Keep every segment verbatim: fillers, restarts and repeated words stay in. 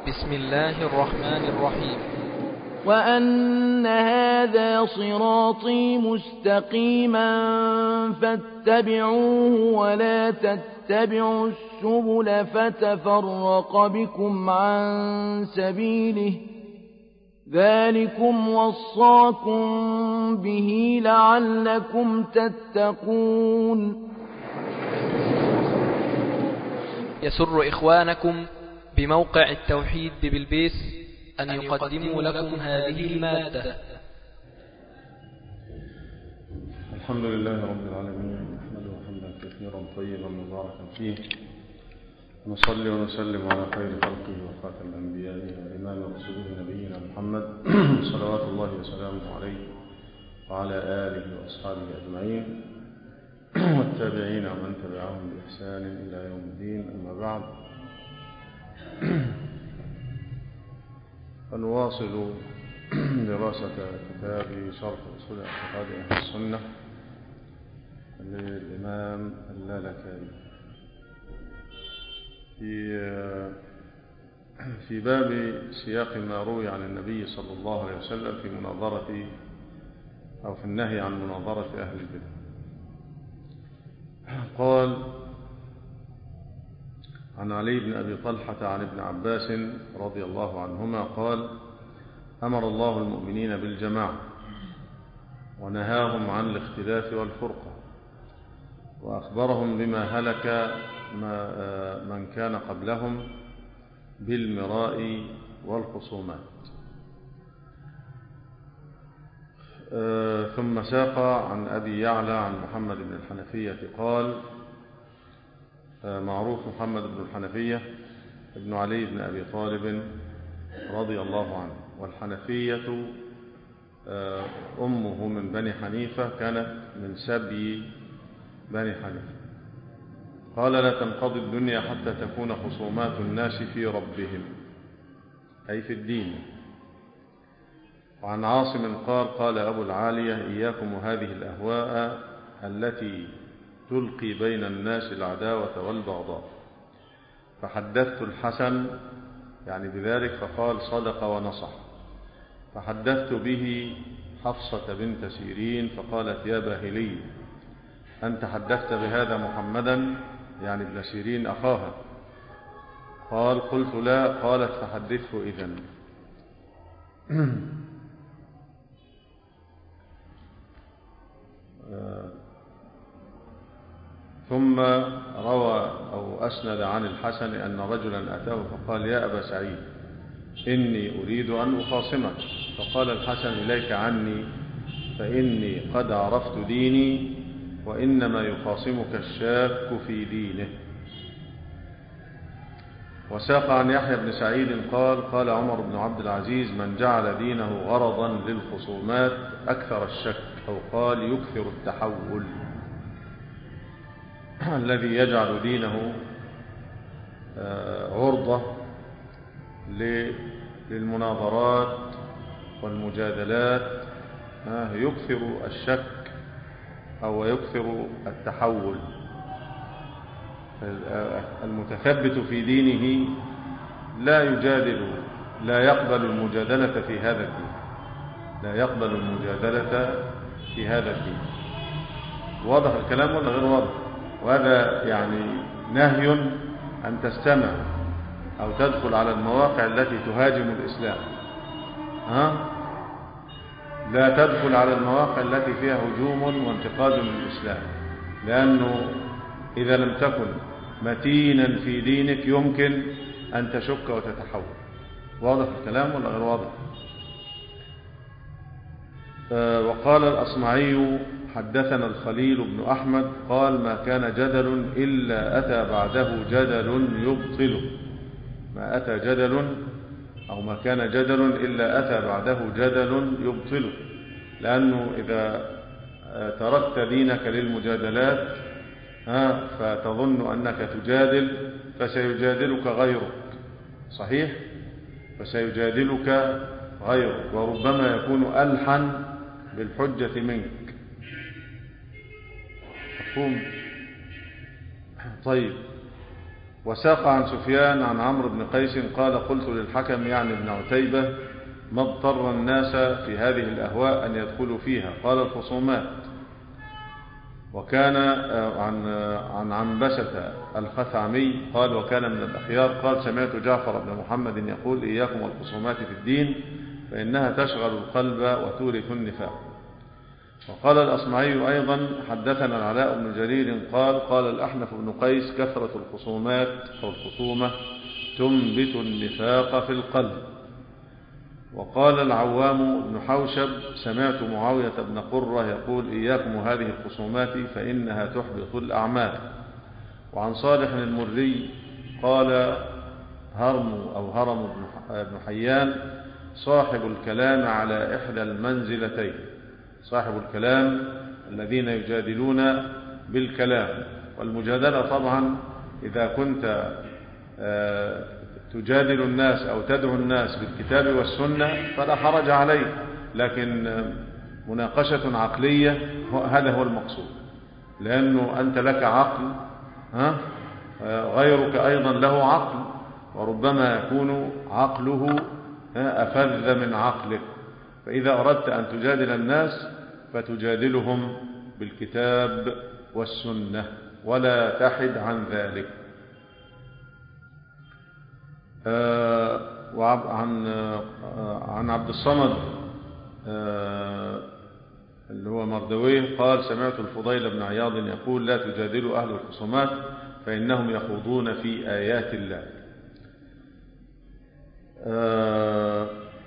بسم الله الرحمن الرحيم. وأن هذا صراطي مستقيما فاتبعوه ولا تتبعوا السبل فتفرق بكم عن سبيله ذلكم وصاكم به لعلكم تتقون. يسر إخوانكم بموقع التوحيد ببلبيس أن يقدموا لكم هذه المادة. الحمد لله رب العالمين، نحمده حمدا كثيرا طيبا مباركا فيه، نصلي ونسلم على خير خلقه وخاتم الأنبياء وإمام رسوله نبينا محمد صلوات الله وسلامه عليه وعلى آله وأصحابه أجمعين والتابعين ومن تبعهم بإحسان إلى يوم الدين. أما بعد، فنواصل دراسة كتاب شرح أصول اعتقاد أهل السنة للإمام اللالكائي في في باب سياق ما روي عن النبي صلى الله عليه وسلم في مناظرة أو في النهي عن مناظرة أهل البدع. قال: عن علي بن أبي طلحة عن ابن عباس رضي الله عنهما قال: أمر الله المؤمنين بالجماعة ونهاهم عن الاختلاف والفرقة، وأخبرهم بما هلك من كان قبلهم بالمراء والخصومات. ثم ساق عن أبي يعلى عن محمد بن الحنفية قال: معروف محمد بن الحنفية ابن علي بن أبي طالب رضي الله عنه، والحنفية أمه من بني حنيفة، كانت من سبي بني حنيفة. قال: لا تنقضي الدنيا حتى تكون خصومات الناس في ربهم، أي في الدين. وعن عاصم قال: قال أبو العالية: إياكم هذه الأهواء التي تلقي بين الناس العداوة والبغضاء. فحدثت الحسن يعني بذلك فقال: صدق ونصح. فحدثت به حفصة بنت سيرين فقالت: يا باهلي، أنت حدثت بهذا محمدا يعني ابن سيرين أخاها؟ قال: قلت لا. قالت: فحدثه إذن. ثم روى أو أسند عن الحسن أن رجلا أتاه فقال: يا أبا سعيد، إني أريد أن أخاصمك. فقال الحسن: إليك عني، فإني قد عرفت ديني، وإنما يخاصمك الشاك في دينه. وساق عن يحيى بن سعيد قال: قال عمر بن عبد العزيز: من جعل دينه غرضا للخصومات أكثر الشك، أو قال يكثر التحول. الذي يجعل دينه عرضة للمناظرات والمجادلات يكثر الشك أو يكثر التحول. المتثبت في دينه لا يجادل، لا يقبل المجادلة في هذا الدين، لا يقبل المجادلة في هذا الدين. واضح الكلام ولا غير واضح؟ وهذا يعني نهي أن تستمع أو تدخل على المواقع التي تهاجم الإسلام. ها؟ لا تدخل على المواقع التي فيها هجوم وانتقاد للإسلام، لأنه إذا لم تكن متينا في دينك يمكن أن تشك وتتحول. واضح الكلام ولا غير واضح؟ آه وقال الأصمعي: حدثنا الخليل بن أحمد قال: ما كان جدل إلا أتى بعده جدل يبطله. ما أتى جدل أو ما كان جدل إلا أتى بعده جدل يبطله، لأنه إذا تركت دينك للمجادلات فتظن أنك تجادل فسيجادلك غيرك. صحيح؟ فسيجادلك غيرك، وربما يكون ألحن بالحجة منك. مفهوم؟ طيب، وساق عن سفيان عن عمرو بن قيس قال قلت للحكم يعني ابن عتيبة ما اضطر الناس في هذه الأهواء أن يدخلوا فيها؟ قال الخصومات. وكان عن عن عنبسة الخثعمي قال وكان من الأخيار قال سمعت جعفر بن محمد يقول إياكم والخصومات في الدين فإنها تشغل القلب وتورث النفاق. وقال الأصمعي أيضا حدثنا العلاء بن جرير قال قال الأحنف بن قيس كثرة الخصومات أو الخصومة تنبت النفاق في القلب. وقال العوام بن حوشب سمعت معاوية بن قرة يقول إياكم هذه الخصومات فإنها تحبط الأعمال. وعن صالح المري قال هرم أو هرم بن حيان صاحب الكلام على إحدى المنزلتين، صاحب الكلام الذين يجادلون بالكلام. والمجادلة طبعا إذا كنت تجادل الناس أو تدعو الناس بالكتاب والسنة فلا حرج عليه، لكن مناقشة عقلية هذا هو المقصود، لأنه أنت لك عقل ها غيرك أيضا له عقل، وربما يكون عقله أفذ من عقلك، فإذا أردت أن تجادل الناس فتجادلهم بالكتاب والسنة ولا تحد عن ذلك. آه وعن آه عن عبد الصمد آه اللي هو مردويه قال سمعت الفضيل بن عياض يقول لا تجادلوا أهل الخصومات فإنهم يخوضون في آيات الله. آه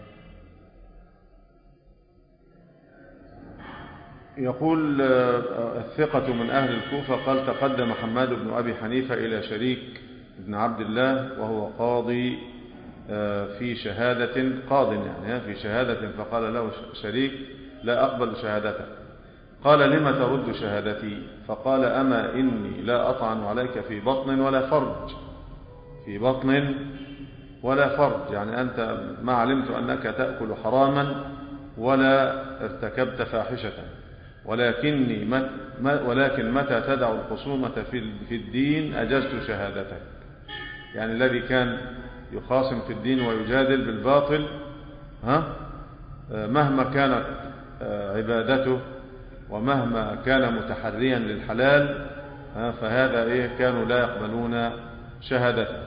يقول الثقة من أهل الكوفة قال تقدم حماد بن أبي حنيفة إلى شريك بن عبد الله وهو قاضي في شهادة قاض يعني في شهادة، فقال له شريك لا أقبل شهادتك. قال لما ترد شهادتي؟ فقال أما إني لا أطعن عليك في بطن ولا فرج، في بطن ولا فرج، يعني أنت ما علمت أنك تأكل حراما ولا ارتكبت فاحشة، ولكني مت ولكن متى تدع الخصومة في الدين أجزت شهادتك. يعني الذي كان يخاصم في الدين ويجادل بالباطل ها مهما كانت عبادته ومهما كان متحريا للحلال فهذا إيه كانوا لا يقبلون شهادته.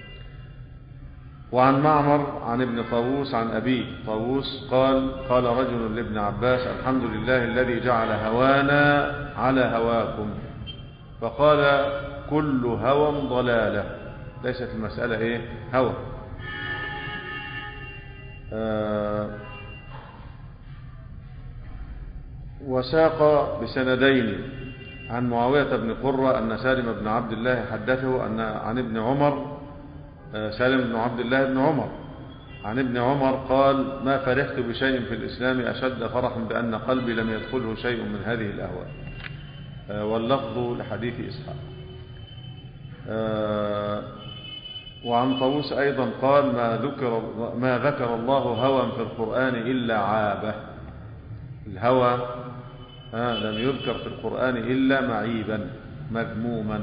وعن معمر عن ابن طاووس عن أبيه طاووس قال قال رجل لابن عباس الحمد لله الذي جعل هوانا على هواكم، فقال كل هوى ضلالة، ليست المسألة إيه هوى. آه وساق بسندين عن معاوية بن قرة أن سالم بن عبد الله حدثه أن عن ابن عمر سالم بن عبد الله بن عمر عن ابن عمر قال ما فرحت بشيء في الإسلام أشد فرحا بأن قلبي لم يدخله شيء من هذه الأهواء. واللفظ لحديث إسحاق. وعن طاووس أيضا قال ما ذكر, ما ذكر الله هوى في القرآن إلا عابه، الهوى لم يذكر في القرآن إلا معيبا مذموما.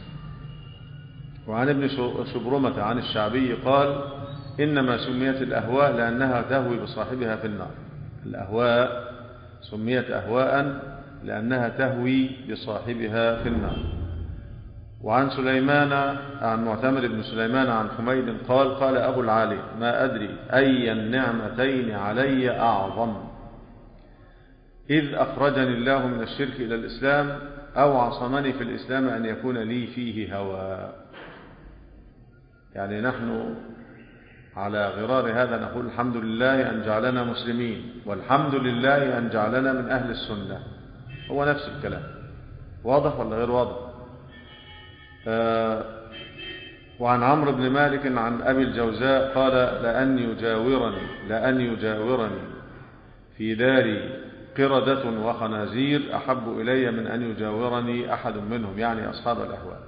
وعن ابن شبرمة عن الشعبي قال إنما سميت الأهواء لأنها تهوي بصاحبها في النار، الأهواء سميت أهواء لأنها تهوي بصاحبها في النار. وعن سليمان عن معتمر بن سليمان عن حميد قال قال أبو العالي ما أدري أي النعمتين علي أعظم إذ أخرجني الله من الشرك إلى الإسلام أو عصمني في الإسلام أن يكون لي فيه هوى. يعني نحن على غرار هذا نقول الحمد لله أن جعلنا مسلمين، والحمد لله أن جعلنا من أهل السنة، هو نفس الكلام. واضح ولا غير واضح؟ آه وعن عمرو بن مالك عن أبي الجوزاء قال لأن يجاورني لأن يجاورني في داري قردة وخنازير أحب إلي من أن يجاورني أحد منهم، يعني أصحاب الأهواء.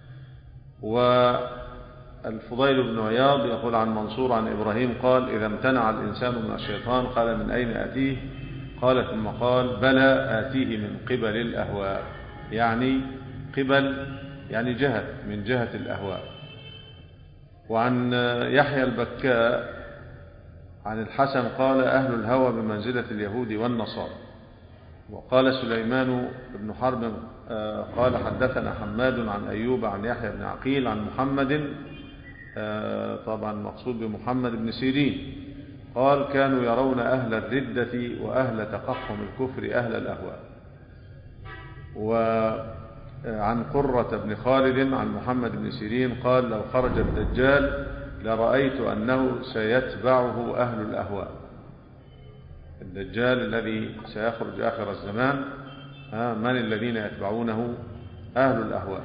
والفضيل بن عياض يقول عن منصور عن إبراهيم قال إذا امتنع الإنسان من الشيطان قال من أين أتيه؟ قال ثم قال بلى آتيه من قبل الأهواء، يعني قبل يعني جهة من جهة الأهواء. وعن يحيى البكاء عن الحسن قال أهل الهوى بمنزلة اليهود والنصارى. وقال سليمان بن حرب قال حدثنا حماد عن أيوب عن يحيى بن عقيل عن محمد، طبعا مقصود بمحمد بن سيرين، قال كانوا يرون أهل الردة وأهل تقحم الكفر أهل الأهواء. وعن قرة بن خالد عن محمد بن سيرين قال لو خرج الدجال لرأيت أنه سيتبعه أهل الأهواء. الدجال الذي سيخرج آخر الزمان من الذين يتبعونه؟ أهل الأهواء.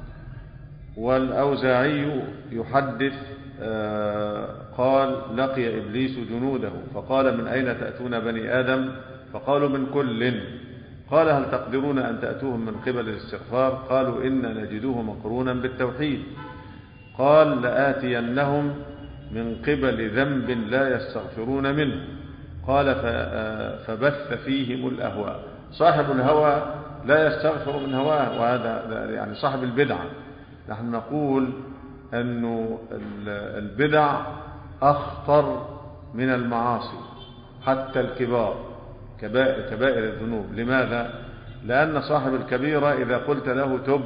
والأوزاعي يحدث قال لقي إبليس جنوده فقال من أين تأتون بني آدم؟ فقالوا من كل. قال هل تقدرون أن تأتوهم من قبل الاستغفار؟ قالوا إن نجدوه مقرونا بالتوحيد. قال لآتينهم من قبل ذنب لا يستغفرون منه. قال فبث فيهم الأهواء. صاحب الهوى لا يستغفر من هواه، وهذا يعني صاحب البدعة. نحن نقول أن البدع أخطر من المعاصي حتى الكبار، كبائر الذنوب. لماذا؟ لأن صاحب الكبيرة إذا قلت له تب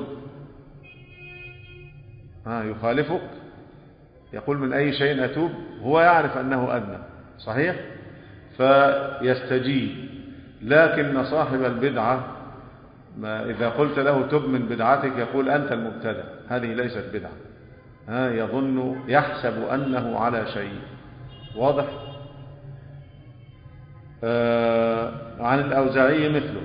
ها يخالفك، يقول من أي شيء أتوب، هو يعرف أنه أذنب صحيح فيستجيب. لكن صاحب البدعة ما إذا قلت له تب من بدعتك يقول أنت المبتدع، هذه ليست بدعة، ها يظن يحسب أنه على شيء. واضح؟ آه عن الأوزاعي مثله.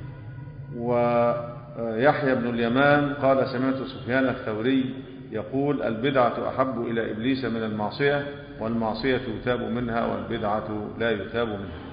ويحيى بن اليمان قال سمعت سفيان الثوري يقول البدعة أحب إلى إبليس من المعصية، والمعصية يتاب منها والبدعة لا يتاب منها.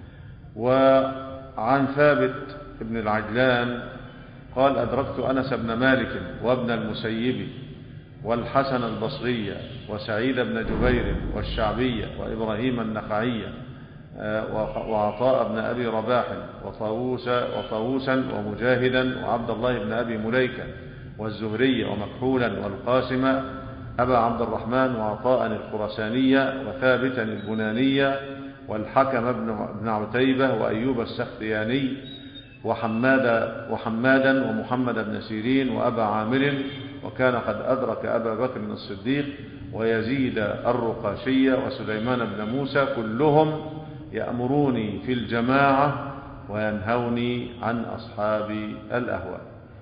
وعن ثابت بن العجلان قال أدركت أنس بن مالك وابن المسيب والحسن البصري وسعيد بن جبير والشعبي وإبراهيم النخعي وعطاء بن أبي رباح وطاووسا وطاووسا ومجاهدا وعبد الله بن أبي مليكة والزهري ومكحولا والقاسم أبا عبد الرحمن وعطاء الخرسانية وثابتا البنانية والحكم بن عتيبة وأيوب السختياني وحمادا, وحمادا ومحمد بن سيرين وأبا عامر، وكان قد أدرك أبا بكر الصديق ويزيد الرقاشية وسليمان بن موسى، كلهم يأمروني في الجماعة وينهوني عن أصحاب الأهواء.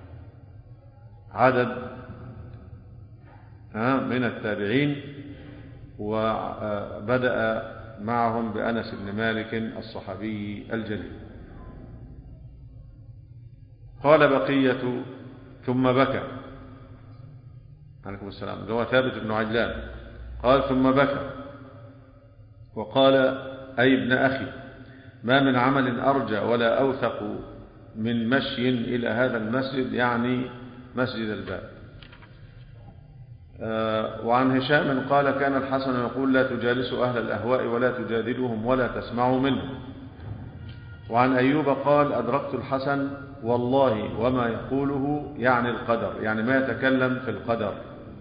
عدد من التابعين، وبدأ معهم بأنس بن مالك الصحابي الجليل. قال بقية ثم بكى عليكم السلام، هو ثابت بن عجلان قال ثم بكى وقال أي ابن أخي ما من عمل أرجى ولا أوثق من مشي إلى هذا المسجد، يعني مسجد الباب. وعن هشام قال كان الحسن يقول لا تجالسوا أهل الأهواء ولا تجادلوهم ولا تسمعوا منهم. وعن أيوب قال أدركت الحسن والله وما يقوله يعني القدر، يعني ما يتكلم في القدر.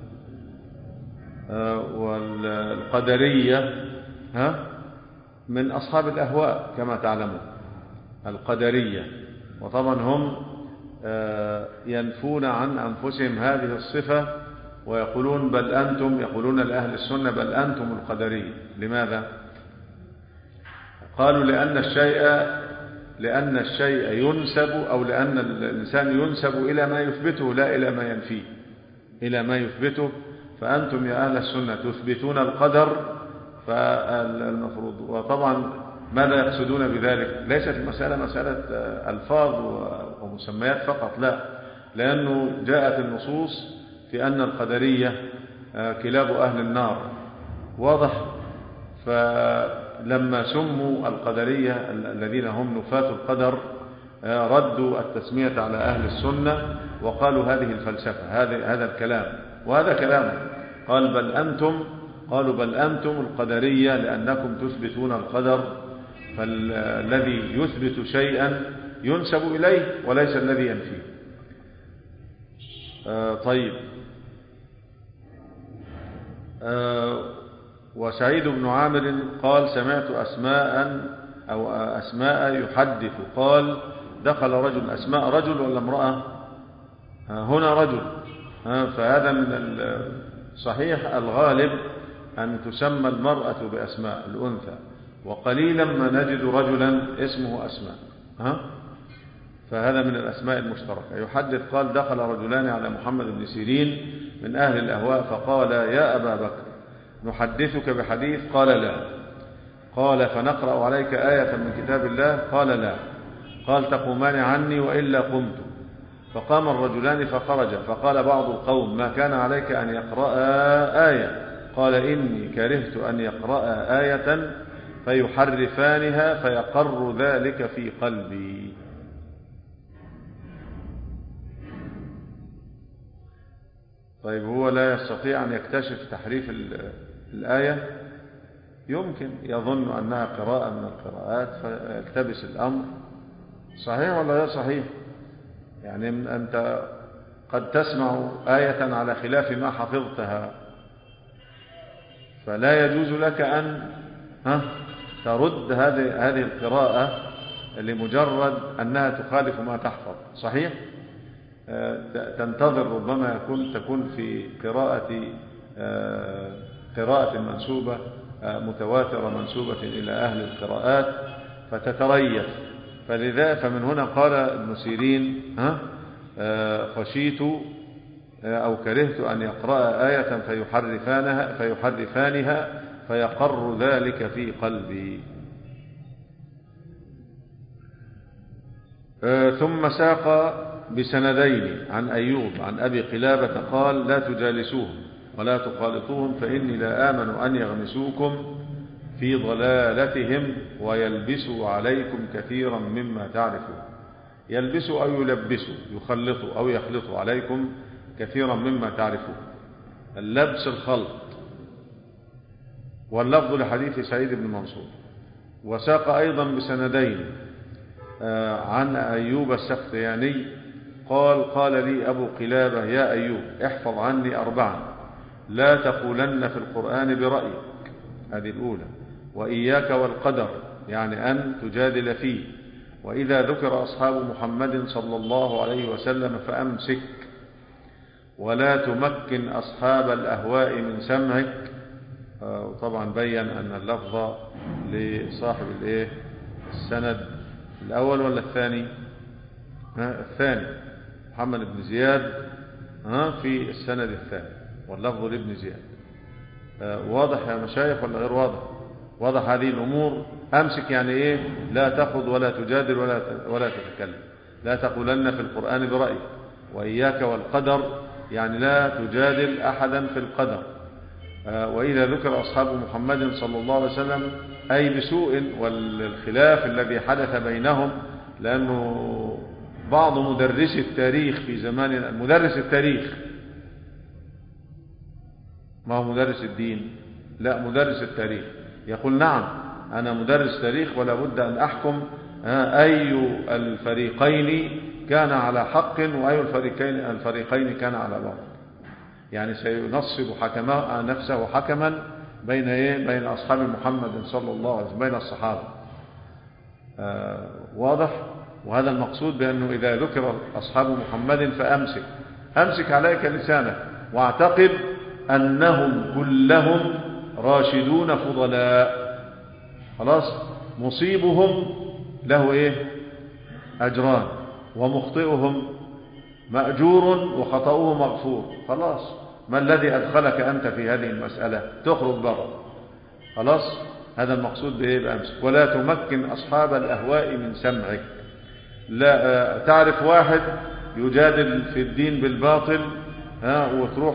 والقدرية ها من أصحاب الأهواء كما تعلمون، القدرية، وطبعا هم ينفون عن أنفسهم هذه الصفة ويقولون بل أنتم، يقولون لأهل السنة بل أنتم القدرية. لماذا؟ قالوا لأن الشيء لأن الشيء ينسب أو لأن الإنسان ينسب إلى ما يثبته لا إلى ما ينفيه، إلى ما يثبته. فأنتم يا أهل السنة تثبتون القدر فالمفروض. وطبعا ماذا يقصدون بذلك؟ ليست المسألة مسألة ألفاظ ومسميات فقط، لا، لأنه جاءت النصوص في أن القدرية كلاب أهل النار. واضح؟ فلما سموا القدرية الذين هم نفاة القدر ردوا التسمية على أهل السنة وقالوا هذه الفلسفة، هذا هذا الكلام، وهذا كلام. قال بل أنتم قالوا بل أنتم القدرية لأنكم تثبتون القدر، فالذي يثبت شيئا ينسب إليه وليس الذي ينفيه. آه طيب وسعيد بن عامر قال سمعت أسماء أو أسماء يحدث قال دخل رجل. أسماء رجل ولا امرأة؟ هنا رجل، فهذا من الصحيح الغالب أن تسمى المرأة بأسماء الأنثى، وقليلا ما نجد رجلا اسمه أسماء، فهذا من الأسماء المشتركة. يحدث قال دخل رجلان على محمد بن سيرين من أهل الأهواء فقال يا أبا بكر نحدثك بحديث؟ قال لا. قال فنقرأ عليك آية من كتاب الله؟ قال لا. قال تقومان عني وإلا قمت. فقام الرجلان فخرج. فقال بعض القوم ما كان عليك أن يقرأ آية؟ قال إني كرهت أن يقرأ آية فيحرفانها فيقر ذلك في قلبي. طيب هو لا يستطيع أن يكتشف تحريف الآية؟ يمكن يظن أنها قراءة من القراءات فيلتبس الأمر. صحيح ولا غير صحيح؟ يعني أنت قد تسمع آية على خلاف ما حفظتها، فلا يجوز لك أن ترد هذه هذه القراءة لمجرد أنها تخالف ما تحفظ. صحيح؟ تنتظر ربما يكون تكون في قراءة قراءة منسوبة متواترة منسوبة إلى أهل القراءات فتتريث. فلذا فمن هنا قال ابن سيرين خشيت أو كرهت أن يقرأ آية فيحرفانها فيحرفانها فيقر ذلك في قلبي. ثم ساق بسندين عن أيوب عن أبي قلابة قال لا تجالسوهم ولا تخالطوهم فإني لا آمن أن يغمسوكم في ضلالتهم ويلبسوا عليكم كثيرا مما تعرفون. يلبسوا أو يلبسوا، يخلطوا أو يخلطوا عليكم كثيرا مما تعرفون. اللبس الخلط. واللفظ لحديث سعيد بن منصور. وساق أيضا بسندين عن أيوب السختياني قال قال لي أبو قلابة يا أيوب احفظ عني أربعا لا تقولن في القرآن برأيك، هذه الأولى، وإياك والقدر يعني أن تجادل فيه، وإذا ذكر أصحاب محمد صلى الله عليه وسلم فأمسك، ولا تمكن أصحاب الأهواء من سمعك. وطبعا بيّن أن اللفظ لصاحب الايه السند الأول ولا الثاني؟ الثاني محمد بن زياد في السند الثاني واللفظ لابن زياد. واضح يا مشايخ ولا غير واضح؟ واضح هذه الأمور. أمسك يعني إيه؟ لا تخض ولا تجادل ولا ولا تتكلم. لا تقولن في القرآن برأيك. وإياك والقدر يعني لا تجادل أحدا في القدر. وإذا ذكر أصحاب محمد صلى الله عليه وسلم أي بسوء، والخلاف الذي حدث بينهم، لأنه بعض مدرسي التاريخ في زماننا، مدرس التاريخ ما هو مدرس الدين، لا مدرس التاريخ، يقول نعم أنا مدرس تاريخ ولا بد أن أحكم أي الفريقين كان على حق وأي الفريقين الفريقين كان على باطل. يعني سينصب حكما نفسه حكما بين ايه بين اصحاب محمد صلى الله عليه وسلم، بين الصحابه. آه واضح. وهذا المقصود بانه اذا ذكر اصحاب محمد فامسك، امسك عليك لسانك واعتقد انهم كلهم راشدون فضلاء. خلاص. مصيبهم له ايه اجران ومخطئهم مأجور وخطأه مغفور. خلاص. ما الذي أدخلك أنت في هذه المسألة؟ تخرج بره. خلاص. هذا المقصود به بأمسك. ولا تمكن أصحاب الأهواء من سمعك. لا تعرف واحد يجادل في الدين بالباطل وتروح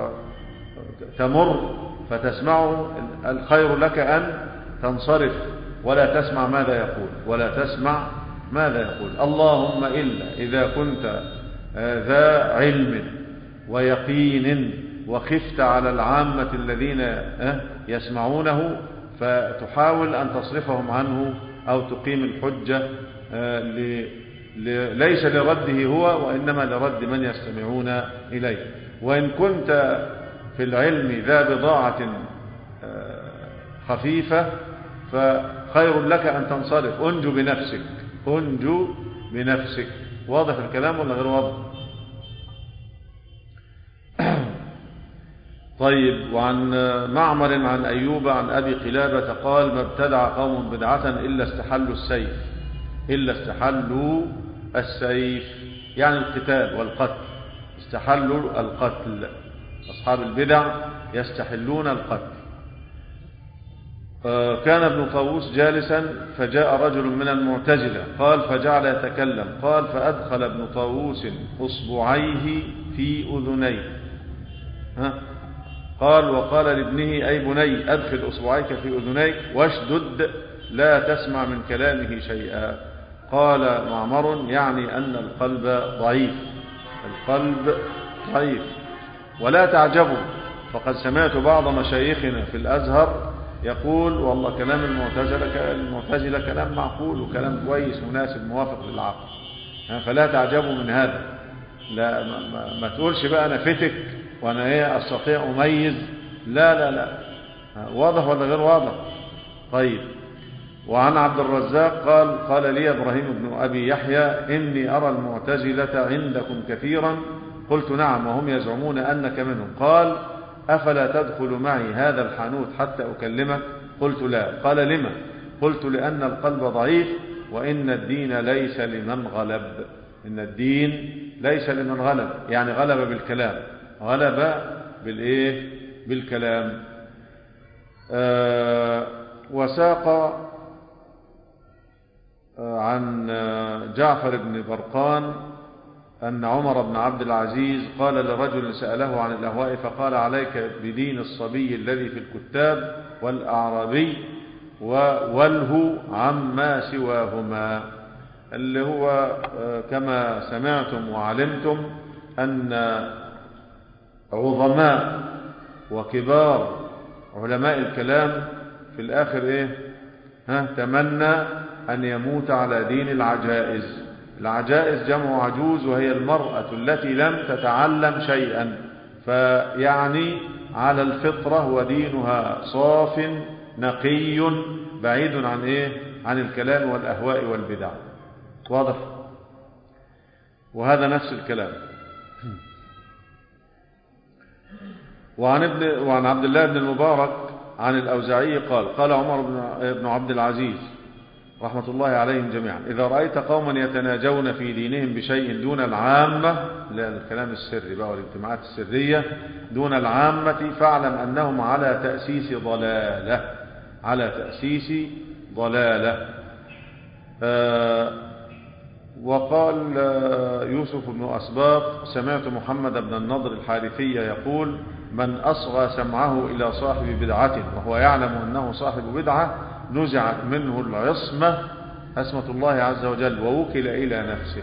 تمر فتسمعه، الخير لك أن تنصرف ولا تسمع ماذا يقول ولا تسمع ماذا يقول. اللهم إلا إذا كنت ذا علم ويقين وخفت على العامة الذين يسمعونه فتحاول أن تصرفهم عنه أو تقيم الحجة ليس لرده هو وإنما لرد من يستمعون إليه. وإن كنت في العلم ذا بضاعة خفيفة فخير لك أن تنصرف. أنجو بنفسك، أنجو بنفسك. واضح الكلام ولا غير واضح؟ طيب. وعن معمر عن أيوب عن أبي قلابة قال: ما ابتدع قوم بدعة إلا استحلوا السيف، إلا استحلوا السيف يعني القتال والقتل. استحلوا القتل، أصحاب البدع يستحلون القتل. كان ابن طاووس جالسا فجاء رجل من المعتزلة قال فجعل يتكلم قال فأدخل ابن طاووس أصبعيه في أذنيه. ها؟ قال وقال لابنه: أي بني أدخل أصبعيك في أذنيك واشدد لا تسمع من كلامه شيئا. قال معمر: يعني أن القلب ضعيف، القلب ضعيف. ولا تعجبوا فقد سمعت بعض مشايخنا في الأزهر يقول: والله كلام المعتزلة المعتزلة كلام معقول وكلام كويس مناسب موافق للعقل، فلا تعجبوا من هذا. لا ما, ما, ما تقولش بقى أنا فتك وأنا إيه أستطيع أميز. لا لا لا، واضح ولا غير واضح؟ طيب. وعن عبد الرزاق قال: قال لي إبراهيم بن أبي يحيى: إني أرى المعتزلة عندكم كثيرا. قلت: نعم، وهم يزعمون أنك منهم. قال: أفلا تدخل معي هذا الحانوت حتى أكلمك؟ قلت: لا. قال: لما؟ قلت: لأن القلب ضعيف وإن الدين ليس لمن غلب. إن الدين ليس لمن غلب، يعني غلب بالكلام، غلب بالإيه؟ بالكلام. آه وساق عن جعفر بن برقان أن عمر بن عبد العزيز قال لرجل سأله عن الأهواء فقال: عليك بدين الصبي الذي في الكتاب والأعرابي ووله عما سواهما، اللي هو كما سمعتم وعلمتم أن عظماء وكبار علماء الكلام في الآخر إيه؟ ها تمنى أن يموت على دين العجائز. العجائز جمع عجوز، وهي المرأة التي لم تتعلم شيئا، فيعني على الفطرة ودينها صاف نقي بعيد عن إيه؟ عن الكلام والأهواء والبدع. واضح؟ وهذا نفس الكلام. وعن, ابن وعن عبد الله بن المبارك عن الأوزاعي قال: قال عمر بن عبد العزيز رحمة الله عليهم جميعا: إذا رأيت قوما يتناجون في دينهم بشيء دون العامة، لا الكلام السري بقى والاجتماعات السرية دون العامة، فاعلم أنهم على تأسيس ضلالة، على تأسيس ضلالة. آه وقال يوسف بن أسباط: سمعت محمد بن النضر الحارثي يقول: من أصغى سمعه إلى صاحب بدعة وهو يعلم أنه صاحب بدعة نزعت منه العصمة، عصمة الله عز وجل، ووكل إلى نفسه.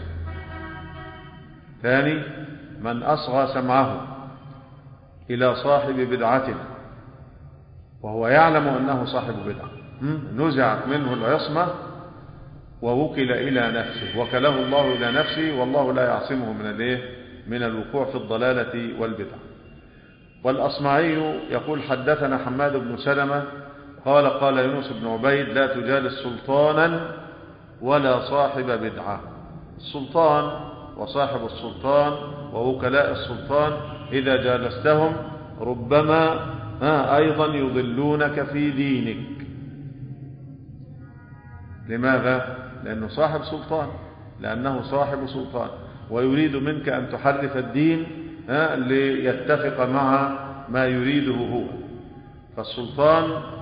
ثاني: من أصغى سمعه إلى صاحب بدعة وهو يعلم أنه صاحب بدعة نزعت منه العصمة ووكل إلى نفسه، وكله الله إلى نفسه، والله لا يعصمه من الايه؟ من الوقوع في الضلالة والبدع. والأصمعي يقول: حدثنا حماد بن سلمة قال: قال يونس بن عبيد: لا تجالس سلطانا ولا صاحب بدعة. السلطان وصاحب السلطان ووكلاء السلطان إذا جالستهم ربما أيضا يضلونك في دينك. لماذا؟ لأنه صاحب سلطان، لأنه صاحب سلطان، ويريد منك أن تحرف الدين ليتفق مع ما يريده هو. فالسلطان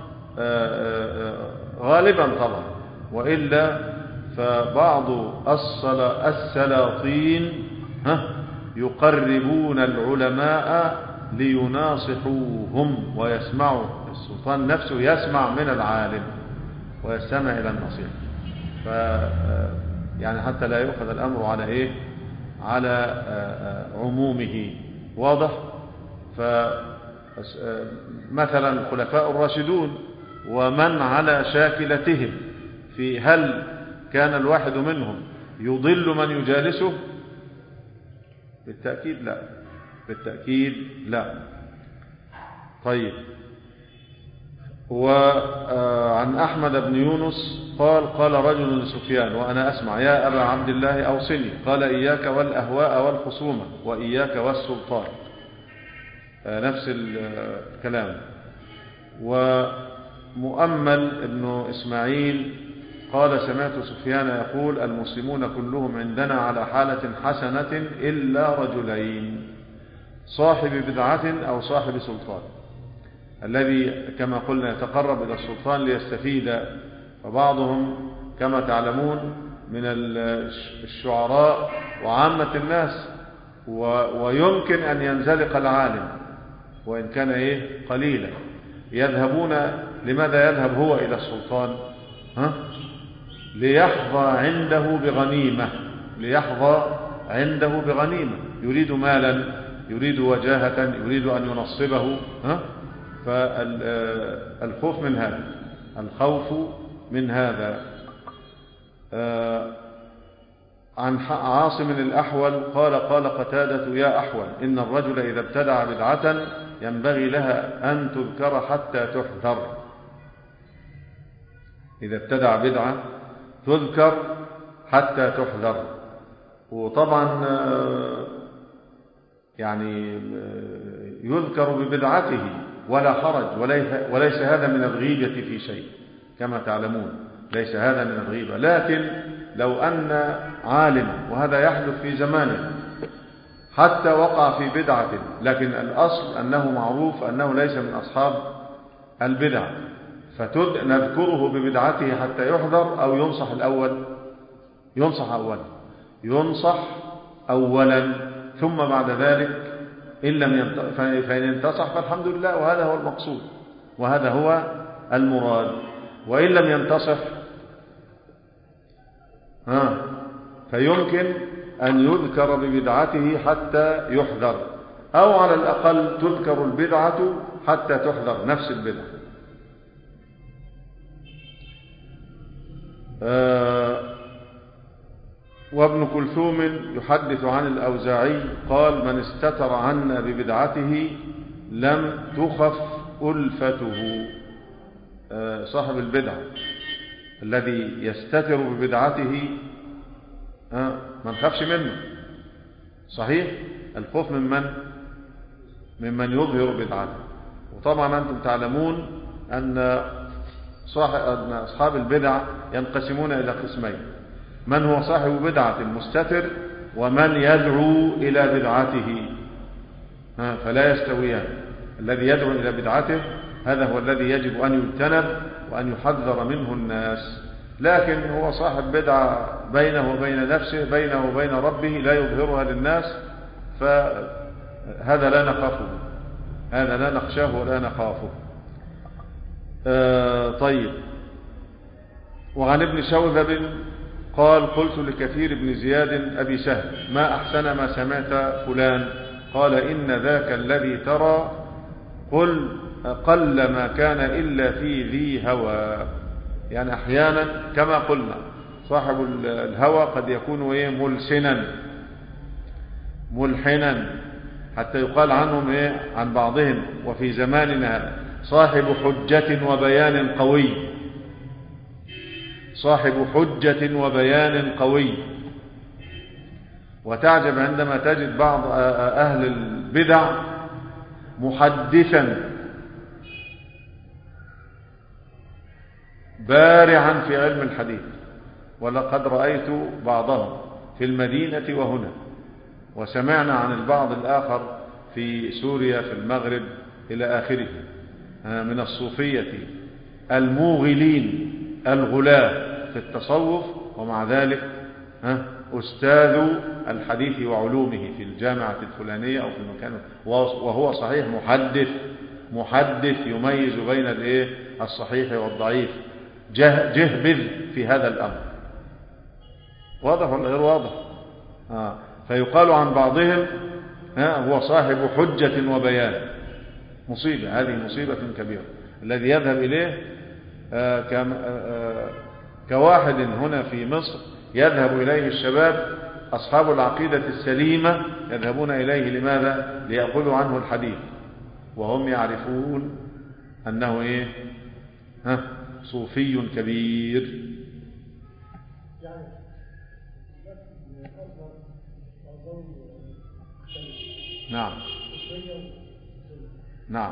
غالبا طبعا، وإلا فبعض السلاطين يقربون العلماء ليناصحوهم ويسمعوا. السلطان نفسه يسمع من العالم ويستمع إلى النصيحة، ف يعني حتى لا يؤخذ الأمر على إيه؟ على عمومه. واضح؟ فمثلا الخلفاء الراشدون ومن على شاكلتهم، في هل كان الواحد منهم يضل من يجالسه؟ بالتأكيد لا، بالتأكيد لا. طيب. وعن أحمد بن يونس قال قال رجل لسفيان وأنا أسمع يا أبا عبد الله أوصني، قال إياك والأهواء والخصومة وإياك والسلطان، نفس الكلام. ومؤمل ابن إسماعيل قال سمعت سفيان يقول المسلمون كلهم عندنا على حالة حسنة إلا رجلين، صاحب بدعة أو صاحب سلطان، الذي كما قلنا يتقرب إلى السلطان ليستفيد. وبعضهم كما تعلمون من الشعراء وعامة الناس، ويمكن أن ينزلق العالم وإن كان إيه قليلا، يذهبون. لماذا يذهب هو إلى السلطان؟ ها؟ ليحظى عنده بغنيمة، ليحظى عنده بغنيمة، يريد مالا، يريد وجاهة، يريد أن ينصبه. ها؟ فالخوف من هذا، الخوف من هذا. عن عاصم الأحول قال قال قتادة يا أحول إن الرجل إذا ابتدع بدعة ينبغي لها أن تذكر حتى تحذر. إذا ابتدع بدعة تذكر حتى تحذر. وطبعا يعني يذكر ببدعته ولا حرج، وليس هذا من الغيبة في شيء كما تعلمون، ليس هذا من الغيبة. لكن لو أن عالما، وهذا يحدث في زمانه، حتى وقع في بدعة، لكن الأصل أنه معروف أنه ليس من أصحاب البدع، فنذكره ببدعته حتى يحذر، أو ينصح الأول، ينصح أولا ينصح أولا ثم بعد ذلك إن لم فإن ينتصح فالحمد لله، وهذا هو المقصود وهذا هو المراد. وإن لم ينتصح ها فيمكن أن يذكر ببدعته حتى يحذر، أو على الأقل تذكر البدعة حتى تحذر، نفس البدعة. آه وابن كلثوم يحدث عن الأوزاعي قال من استتر عنا ببدعته لم تخف ألفته. آه صاحب البدعة الذي يستتر ببدعته آه ما نخافش منه، صحيح. الخوف من من ممن يظهر بدعته. وطبعا أنتم تعلمون أن أصحاب البدع ينقسمون إلى قسمين: من هو صاحب بدعة مستتر، ومن يدعو إلى بدعته، فلا يستويان. الذي يدعو إلى بدعته هذا هو الذي يجب أن يجتنب وأن يحذر منه الناس. لكن هو صاحب بدعة بينه وبين نفسه، بينه وبين ربه، لا يظهرها للناس، فهذا لا نخافه، هذا لا نخشاه ولا نخافه. آه طيب. وعن ابن شوذب قال قلت لكثير بن زياد أبي سهل ما أحسن ما سمعت فلان، قال إن ذاك الذي ترى قل قل ما كان إلا في ذي هوى. يعني أحيانا كما قلنا صاحب الهوى قد يكون ملسنا ملحنا، حتى يقال عنهم إيه عن بعضهم وفي زماننا صاحب حجة وبيان قوي، صاحب حجة وبيان قوي. وتعجب عندما تجد بعض أهل البدع محدثا بارعا في علم الحديث، ولقد رأيت بعضهم في المدينة وهنا، وسمعنا عن البعض الآخر في سوريا في المغرب إلى آخره من الصوفية الموغلين الغلاة في التصوف، ومع ذلك أستاذ الحديث وعلومه في الجامعة الفلانية أو في المكان، وهو صحيح محدث محدث يميز بين الصحيح والضعيف، جهبذ في هذا الأمر. واضح ولا غير واضح؟ آه. فيقال عن بعضهم هو صاحب حجة وبيان. مصيبة، هذه مصيبة كبيرة. الذي يذهب إليه آه آه كواحد هنا في مصر يذهب إليه الشباب أصحاب العقيدة السليمة، يذهبون إليه لماذا؟ ليأخذوا عنه الحديث، وهم يعرفون أنه إيه؟ ها؟ صوفي كبير. نعم نعم.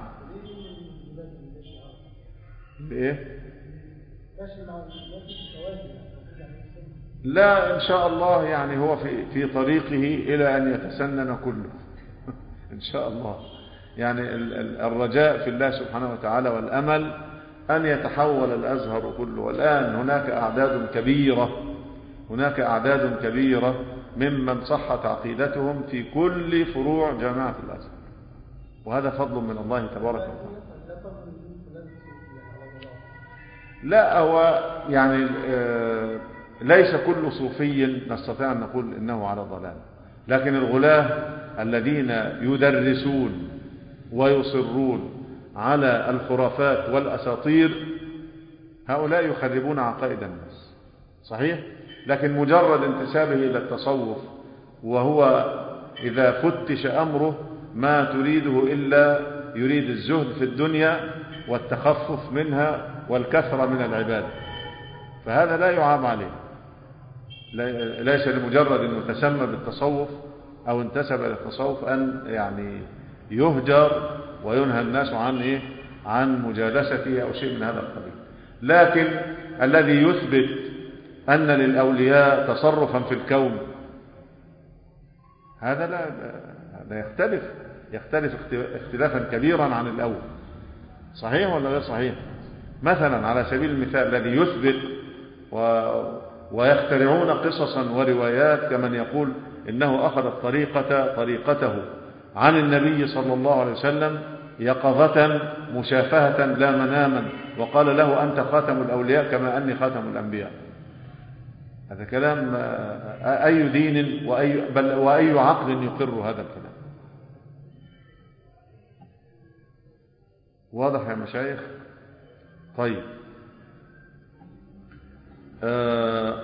بإيه؟ لا إن شاء الله، يعني هو في في طريقه إلى أن يتسنن كله إن شاء الله. يعني الرجاء في الله سبحانه وتعالى والأمل أن يتحول الأزهر كله. والآن هناك أعداد كبيرة هناك أعداد كبيرة ممن صحت عقيدتهم في كل فروع جامعة الأزهر، وهذا فضل من الله تبارك وتعالى. لا هو يعني ليس كل صوفي نستطيع أن نقول إنه على ضلال، لكن الغلاة الذين يدرسون ويصرون على الخرافات والأساطير هؤلاء يخربون عقائد الناس، صحيح؟ لكن مجرد انتسابه إلى التصوف، وهو إذا فتش أمره ما تريده إلا يريد الزهد في الدنيا والتخفف منها والكثرة من العبادة، فهذا لا يعاب عليه. ليس لمجرد أنه تسمى بالتصوف أو انتسب إلى التصوف أن يعني يهجر وينهى الناس عن إيه؟ عن مجالسته أو شيء من هذا القبيل. لكن الذي يثبت أن للأولياء تصرفا في الكون هذا لا هذا يختلف يختلف اختلافا كبيرا عن الأول، صحيح ولا غير صحيح؟ مثلا على سبيل المثال الذي يثبت و... ويخترعون قصصا وروايات كمن يقول إنه أخذ الطريقة طريقته عن النبي صلى الله عليه وسلم يقظة مشافهة لا مناما، وقال له أنت خاتم الأولياء كما أني خاتم الأنبياء. هذا كلام أي دين وأي, بل وأي عقل يقر هذا الكلام؟ واضح يا مشايخ؟ طيب آه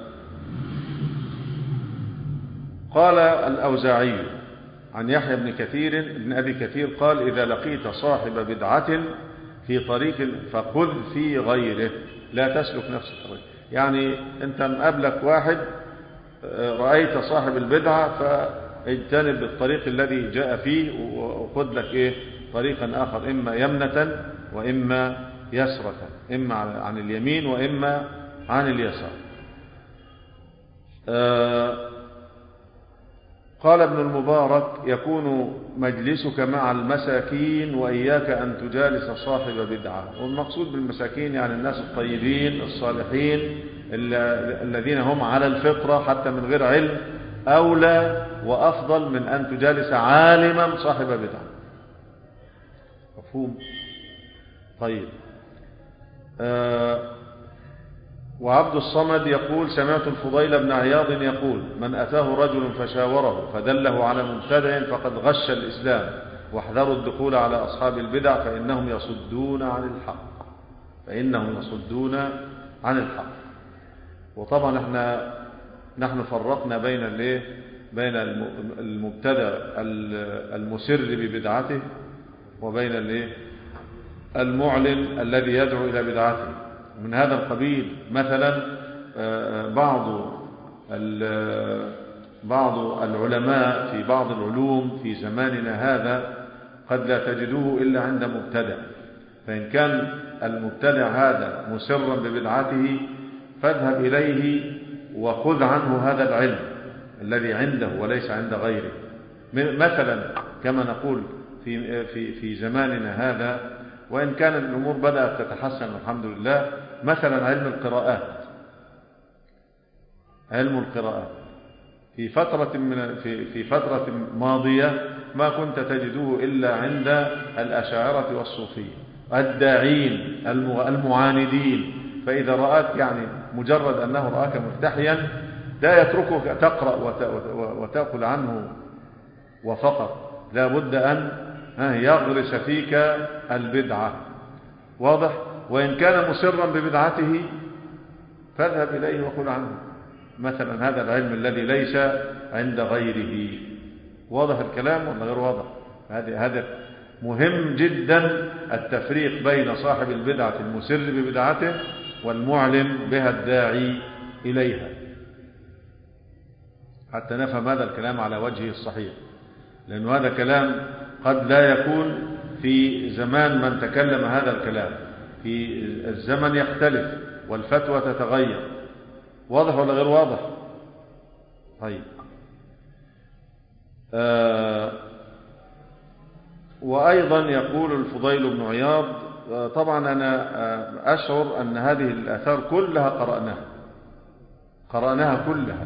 قال الأوزاعي عن يحيى بن كثير ابن أبي كثير قال إذا لقيت صاحب بدعة في طريق فخذ في غيره لا تسلك نفس الطريق. يعني أنت مقابلك واحد رأيت صاحب البدعة فاجتنب الطريق الذي جاء فيه وخذ لك إيه طريقا آخر، إما يمنة وإما يسرة، إما عن اليمين وإما عن اليسار. آه قال ابن المبارك يكون مجلسك مع المساكين وإياك أن تجالس صاحب بدعة. والمقصود بالمساكين يعني الناس الطيبين الصالحين الذين هم على الفطرة حتى من غير علم، أولى وأفضل من أن تجالس عالما صاحب بدعة. مفهوم؟ طيب آه وعبد الصمد يقول سمعت الفضيل بن عياض يقول من أتاه رجل فشاوره فدله على مبتدع فقد غش الإسلام، واحذروا الدخول على أصحاب البدع فإنهم يصدون عن الحق فإنهم يصدون عن الحق. وطبعا احنا نحن فرقنا بين الايه بين المبتدع المسر ببدعته وبين الايه المعلن الذي يدعو إلى بدعته. من هذا القبيل مثلا بعض بعض العلماء في بعض العلوم في زماننا هذا قد لا تجدوه إلا عند مبتدع، فإن كان المبتدع هذا مسرا ببدعته فاذهب إليه وخذ عنه هذا العلم الذي عنده وليس عند غيره. مثلا كما نقول في في في زماننا هذا، وإن كان الأمور بدأت تتحسن الحمد لله، مثلا علم القراءات علم القراءات في فترة من في في فترة ماضية ما كنت تجدوه إلا عند الأشاعرة والصوفية الداعين المعاندين. فإذا رأت يعني مجرد أنه رأك مفتحيا لا يتركك تقرأ وتأكل عنه وفقط، لا بد أن يغرس فيك البدعة. واضح؟ وإن كان مسرا ببدعته فاذهب إليه وقل عنه مثلا هذا العلم الذي ليس عند غيره. واضح الكلام ولا غير واضح؟ هذا هذا مهم جدا التفريق بين صاحب البدعة المسر ببدعته والمعلن بها الداعي إليها، حتى نفهم هذا الكلام على وجهه الصحيح، لأن هذا كلام قد لا يكون في زمان من تكلم هذا الكلام، في الزمن يختلف والفتوى تتغير. واضح ولا غير واضح؟ طيب. آه وأيضا يقول الفضيل بن عياض، آه طبعا أنا آه أشعر أن هذه الآثار كلها قرأناها قرأناها كلها،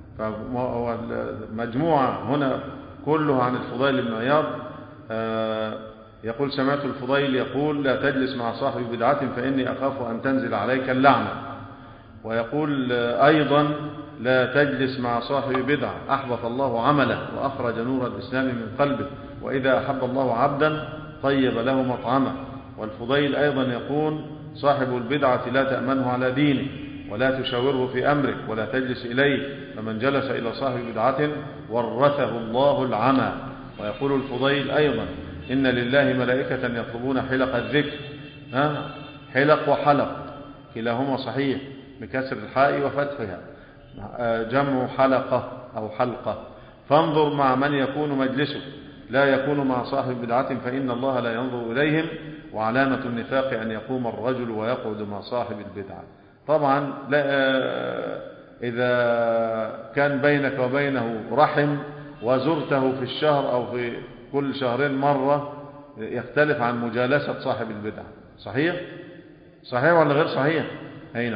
فمجموعة هنا كله عن الفضيل بن عياض. آه يقول سمعت الفضيل يقول لا تجلس مع صاحب بدعة فإني أخاف أن تنزل عليك اللعنة. ويقول أيضا لا تجلس مع صاحب بدعة أحبط الله عمله وأخرج نور الإسلام من قلبه، وإذا أحب الله عبدا طيب له مطعمه. والفضيل أيضا يقول صاحب البدعة لا تأمنه على دينه ولا تشاوره في أمرك ولا تجلس إليه، فمن جلس إلى صاحب بدعة ورثه الله العمى. ويقول الفضيل أيضا إن لله ملائكة يطلبون حلق الذكر، ها حلق وحلق كلاهما صحيح بكسر الحاء وفتحها، جمع حلقة أو حلقة. فانظر مع من يكون مجلسه، لا يكون مع صاحب بدعة فإن الله لا ينظر إليهم. وعلامة النفاق أن يقوم الرجل ويقعد مع صاحب البدعة. طبعا لا إذا كان بينك وبينه رحم وزرته في الشهر أو في كل شهرين مرة يختلف عن مجالسة صاحب البدعة. صحيح؟ صحيح ولا غير صحيح؟ أين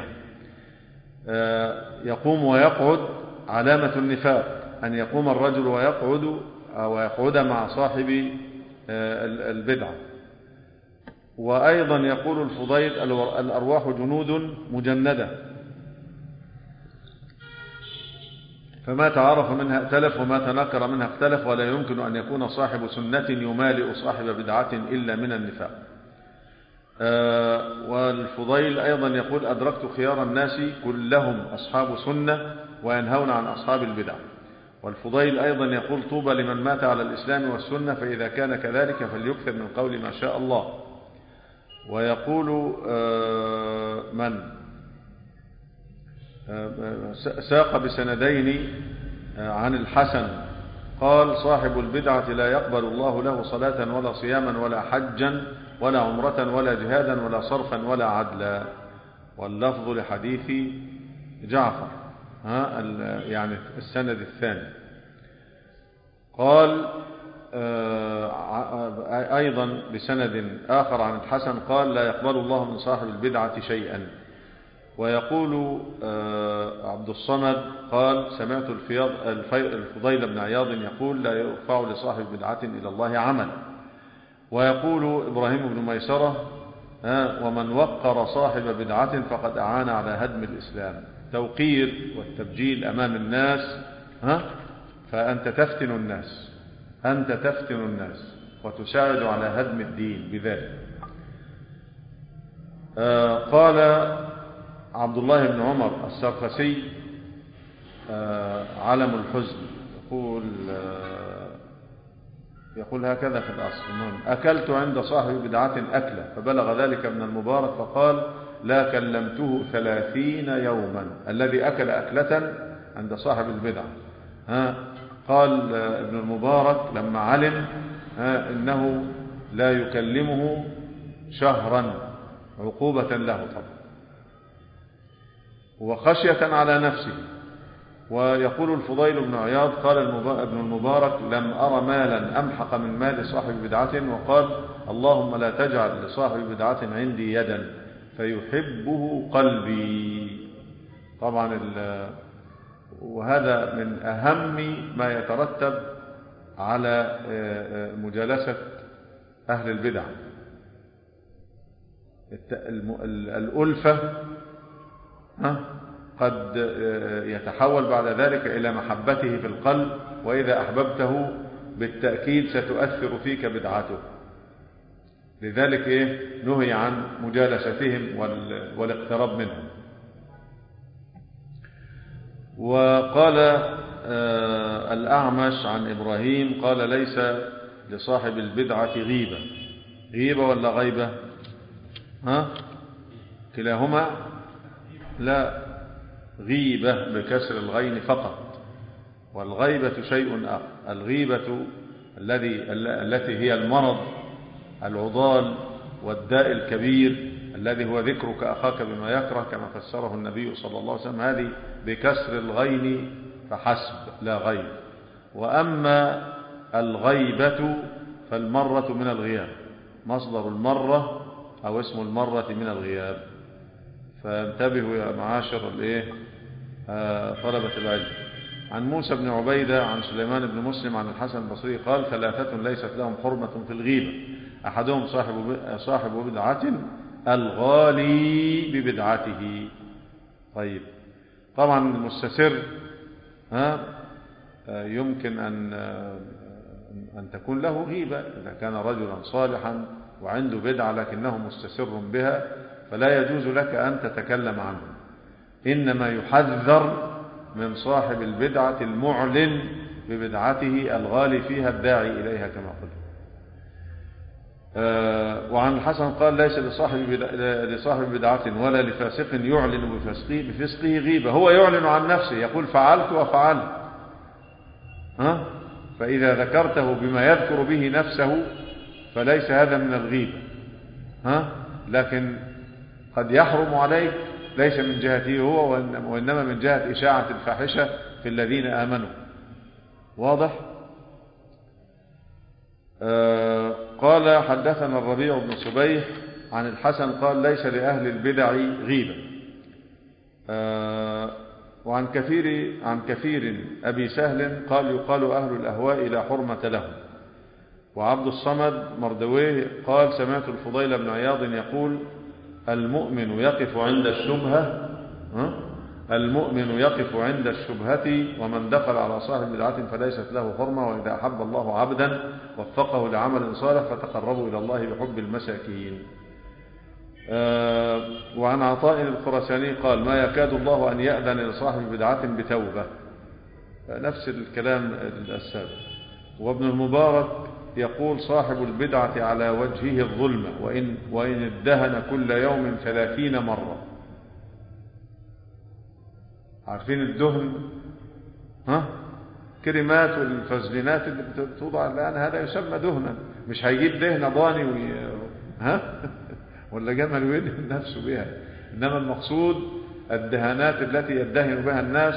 يقوم ويقعد علامة النفاق أن يقوم الرجل ويقعد أو يقعد مع صاحب البدعة. وأيضا يقول الفضيل الأرواح جنود مجندة، فما تعرف منها ائتلف وما تنكر منها اختلف، ولا يمكن أن يكون صاحب سنة يمالئ صاحب بدعة إلا من النفاق. آه والفضيل أيضا يقول أدركت خيار الناس كلهم أصحاب سنة وينهون عن أصحاب البدع. والفضيل أيضا يقول طوبى لمن مات على الإسلام والسنة، فإذا كان كذلك فليكثر من قول ما شاء الله. ويقول آه من آه ساق بسندين آه عن الحسن قال صاحب البدعة لا يقبل الله له صلاة ولا صياما ولا حجا ولا عمرة ولا جهادا ولا صرفا ولا عدلا. واللفظ لحديث جعفر، ها يعني السند الثاني. قال أيضا بسند آخر عن الحسن قال لا يقبل الله من صاحب البدعة شيئا. ويقول عبد الصمد قال سمعت الفضيل بن عياض يقول لا يرفع لصاحب بدعة إلى الله عمل. ويقول إبراهيم بن ميسرة ومن وقر صاحب بدعة فقد أعان على هدم الإسلام. توقير والتبجيل أمام الناس، ها فأنت تفتن الناس أنت تفتن الناس وتساعد على هدم الدين بذلك. آه قال عبد الله بن عمر السرخسي آه علم الحزن يقول آه يقول هكذا في الأصل: أكلت عند صاحب بدعة أكلة فبلغ ذلك ابن المبارك فقال لا كلمته ثلاثين يوما. الذي أكل أكلة عند صاحب البدعة، ها قال ابن المبارك لما علم ها إنه لا يكلمه شهرا عقوبة له طبعا وخشية على نفسه. ويقول الفضيل بن عياض قال ابن المبارك لم أرى مالا أمحق من مال صاحب بدعة، وقال اللهم لا تجعل لصاحب بدعة عندي يدا فيحبه قلبي. طبعا وهذا من أهم ما يترتب على مجالسة أهل البدع، الألفة قد يتحول بعد ذلك إلى محبته في القلب، وإذا أحببته بالتأكيد ستؤثر فيك بدعته. لذلك إيه نهي عن مجالستهم والاقتراب منهم. وقال الأعمش عن إبراهيم قال ليس لصاحب البدعة غيبة. غيبة ولا غيبة؟ ها؟ كلاهما؟ لا، غيبة بكسر الغين فقط، والغيبة شيء آخر. الغيبة الذي التي هي المرض العضال والداء الكبير الذي هو ذكرك أخاك بما يكره كما فسره النبي صلى الله عليه وسلم، هذه بكسر الغين فحسب لا غيب. وأما الغيبة فالمرة من الغياب، مصدر المرة أو اسم المرة من الغياب. فانتبهوا يا معاشر الايه طلبة العلم. عن موسى بن عبيدة عن سليمان بن مسلم عن الحسن البصري قال: ثلاثة ليست لهم حرمة في الغيبة، أحدهم صاحب صاحب بدعة الغالي ببدعته. طيب، طبعا المستسر ها يمكن أن أن تكون له غيبة إذا كان رجلا صالحا وعنده بدعة لكنه مستسر بها، فلا يجوز لك أن تتكلم عنه. إنما يحذر من صاحب البدعة المعلن ببدعته الغالي فيها الداعي إليها كما قلت. آه وعن الحسن قال: ليس لصاحب لصاحب بدعة ولا لفاسق يعلن بفسقه بفسقه غيبة. هو يعلن عن نفسه يقول فعلت وفعلت، ها؟ فإذا ذكرته بما يذكر به نفسه فليس هذا من الغيبة، ها؟ لكن قد يحرم عليك ليس من جهته هو وإنما من جهة إشاعة الفاحشة في الذين آمنوا. واضح؟ آه قال: حدثنا الربيع بن صبيح عن الحسن قال: ليس لأهل البدع غيبة. آه وعن كثير عن كثير أبي سهل قال: يقال أهل الأهواء لا حرمة لهم. وعبد الصمد مردويه قال: سمعت الفضيل بن عياض يقول: المؤمن يقف عند الشبهة المؤمن يقف عند الشبهة ومن دخل على صاحب بدعة فليست له حرمة، وإذا أحب الله عبدا وفقه لعمل صالح فتقربوا إلى الله بحب المساكين. آه وعن عطاء الخرساني قال: ما يكاد الله أن يأذن لصاحب بدعة بتوبة. نفس الكلام السابق. وابن المبارك يقول: صاحب البدعة على وجهه الظلمة وإن, وإن ادهن كل يوم ثلاثين مرة. عارفين الدهن؟ ها؟ كريمات والفازلينات اللي بتوضع الآن هذا يسمى دهنا. مش هيجيب دهنة ضاني وي... ها؟ ولا جمل ويدهن نفسه بها، إنما المقصود الدهانات التي يدهن بها الناس،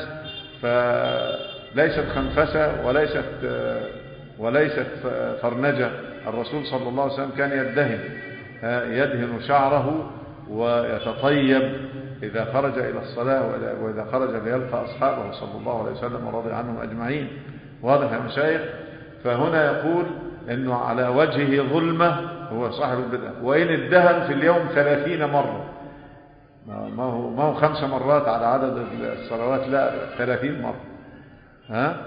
فليست خنفسة وليست وليست فرنجة. الرسول صلى الله عليه وسلم كان يدهن يدهن شعره ويتطيب إذا خرج إلى الصلاة وإذا خرج ليلقى أصحابه صلى الله عليه وسلم ورضي عنهم أجمعين. واضح يا مشايخ؟ فهنا يقول إنه على وجهه ظلمة هو صاحب البدعة، وإن ادهن في اليوم ثلاثين مرة، ما هو ما هو خمس مرات على عدد الصلوات، لا ثلاثين مرة. ها؟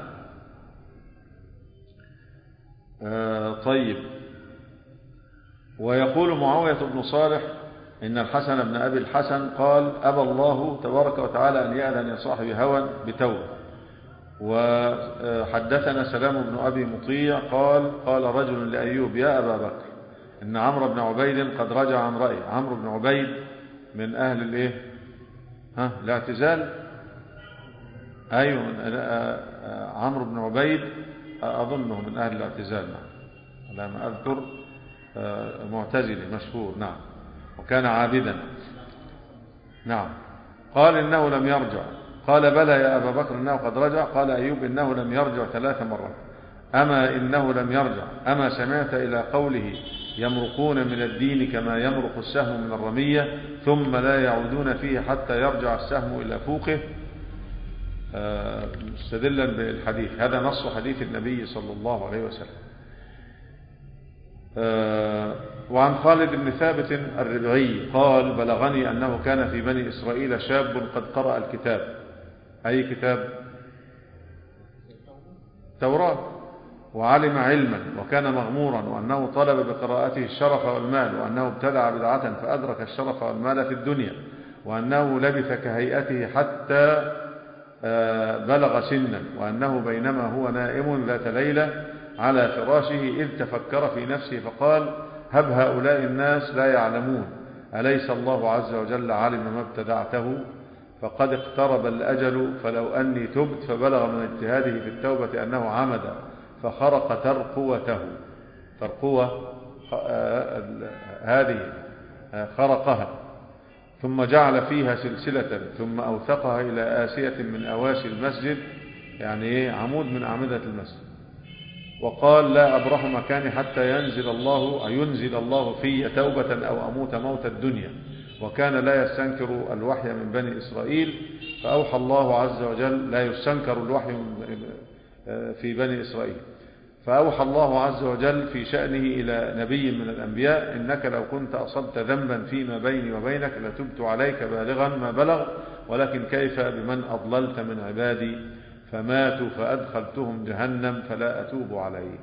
آه طيب. ويقول معاوية بن صالح إن الحسن بن أبي الحسن قال: أبى الله تبارك وتعالى أن يأذن لصاحب هوى بتوبة. وحدثنا سلام بن أبي مطيع قال: قال رجل لأيوب: يا أبا بكر إن عمرو بن عبيد قد رجع عن رأيه. عمرو بن عبيد من أهل الإيه؟ ها؟ الاعتزال. أيوة، عمرو بن عبيد أظنه من أهل الاعتزال، نعم، على ما أذكر معتزلي مشهور، نعم، وكان عابدا، نعم. قال: إنه لم يرجع. قال: بلى يا أبا بكر إنه قد رجع. قال أيوب: إنه لم يرجع ثلاث مرات. أما إنه لم يرجع، أما سمعت إلى قوله: يمرقون من الدين كما يمرق السهم من الرمية ثم لا يعودون فيه حتى يرجع السهم إلى فوقه. مستدلا بالحديث هذا، نص حديث النبي صلى الله عليه وسلم. وعن خالد بن ثابت الربعي قال: بلغني أنه كان في بني إسرائيل شاب قد قرأ الكتاب. أي كتاب؟ توراة. وعلم علما وكان مغمورا، وأنه طلب بقراءته الشرف والمال، وأنه ابتدع بدعة فأدرك الشرف والمال في الدنيا، وأنه لبث كهيئته حتى بلغ سنا، وأنه بينما هو نائم ذات ليلة على فراشه إذ تفكر في نفسه فقال هب هؤلاء الناس لا يعلمون أليس الله عز وجل علم ما ابتدعته فقد اقترب الأجل فلو أني تبت فبلغ من اجتهاده في التوبة أنه عمد فخرق ترقوته ترقوة هذه خرقها ثم جعل فيها سلسلة ثم أوثقها إلى آسية من أواسي المسجد يعني عمود من أعمدة المسجد وقال لا أبرح مكاني حتى ينزل الله ينزل الله في توبة أو أموت موت الدنيا وكان لا يستنكر الوحي من بني إسرائيل فأوحى الله عز وجل لا يستنكر الوحي في بني إسرائيل فأوحى الله عز وجل في شأنه إلى نبي من الأنبياء إنك لو كنت أصبت ذنبا فيما بيني وبينك لتبت عليك بالغا ما بلغ ولكن كيف بمن أضللت من عبادي فماتوا فأدخلتهم جهنم فلا أتوب عليك.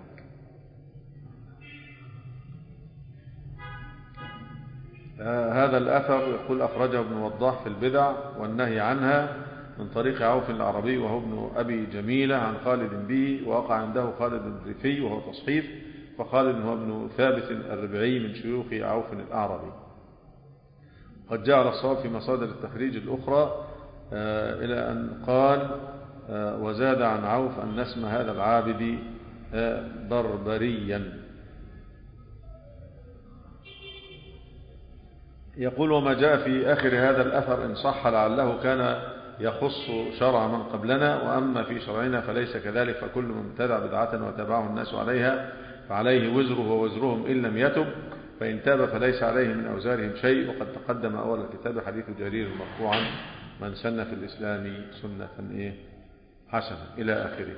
آه هذا الأثر يقول أخرجه ابن وضاح في البدع والنهي عنها من طريق عوف العربي وهو ابن أبي جميلة عن خالد به ووقع عنده خالد الرفي وهو تصحيف فخالد هو ابن ثابت الربعي من شيوخ عوف الأعربي. قد جعل الصواب في مصادر التخريج الأخرى آه إلى أن قال آه وزاد عن عوف أن اسم هذا العابد آه بربريا. يقول وما جاء في آخر هذا الأثر إن صح لعله كان يخص شرع من قبلنا وأما في شرعنا فليس كذلك فكل من ابتدع بدعة وتبعه الناس عليها فعليه وزره ووزرهم إن لم يتب فإن تاب فليس عليه من أوزارهم شيء وقد تقدم أول الكتاب حديث جرير مرفوعا من سن في الإسلام سنة إيه حسنة إلى آخره.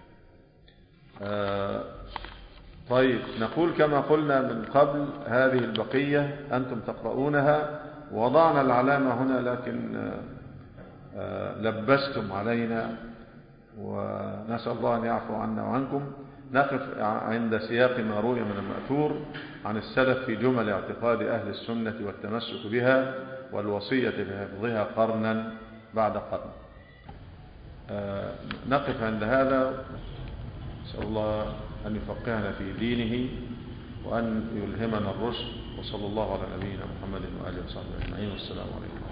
آه طيب نقول كما قلنا من قبل هذه البقية أنتم تقرؤونها ووضعنا العلامة هنا لكن آه لبستم علينا ونسأل الله أن يعفو عنا وعنكم. نقف عند سياق ما روي من المأثور عن السلف في جمل اعتقاد أهل السنة والتمسك بها والوصية بحفظها قرنا بعد قرن. آه نقف عند هذا. نسأل الله أن يفقهنا في دينه وأن يلهمنا الرشد وصلى الله على نبينا محمد وآله وصحبه أجمعين والسلام عليكم.